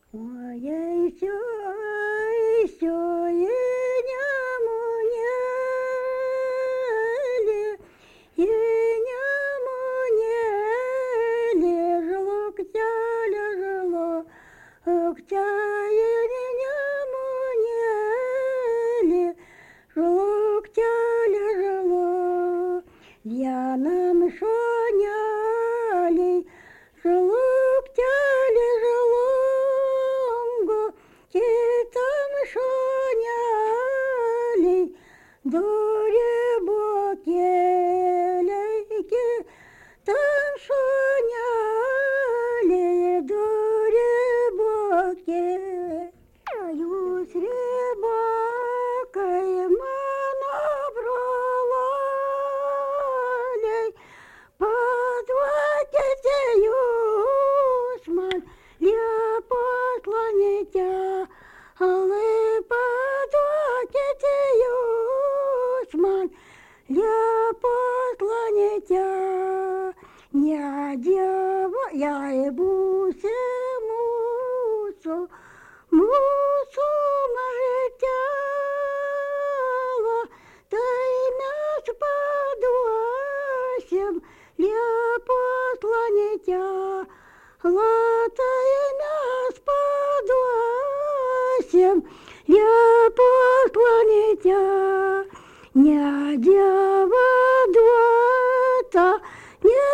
Ой, сё, и няму нели, и няму нели, жлуктя, и няму нели, жлуктя, я нам шоняли, жлуктя, жлунгу, там шоняли, дуре бокелейки, там шоняли, дуре боке. Юсь рыбакой монобрололей, подводите юсман, посланитя, але подводите юсман, посланитя, не дева, я и бусе мусу, мажитяла, та й нас подвосим, посланитя, латай нас подвосим, посланитя, не дева двата, не